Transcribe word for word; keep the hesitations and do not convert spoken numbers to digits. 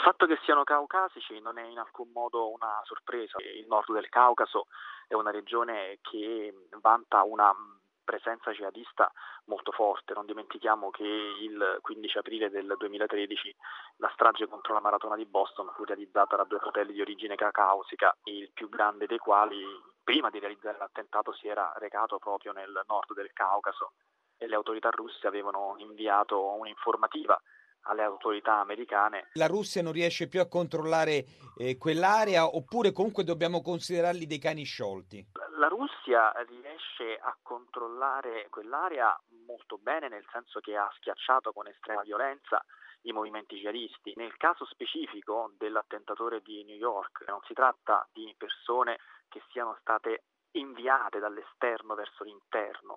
fatto che siano caucasici non è in alcun modo una sorpresa. Il nord del Caucaso è una regione che vanta una presenza jihadista molto forte. Non dimentichiamo che il quindici aprile del duemilatredici la strage contro la maratona di Boston fu realizzata da due fratelli di origine caucasica, il più grande dei quali prima di realizzare l'attentato si era recato proprio nel nord del Caucaso e le autorità russe avevano inviato un'informativa alle autorità americane. La Russia non riesce più a controllare eh, quell'area, oppure comunque dobbiamo considerarli dei cani sciolti? La Russia riesce a controllare quell'area molto bene, nel senso che ha schiacciato con estrema violenza i movimenti jihadisti. Nel caso specifico dell'attentatore di New York non si tratta di persone che siano state inviate dall'esterno verso l'interno,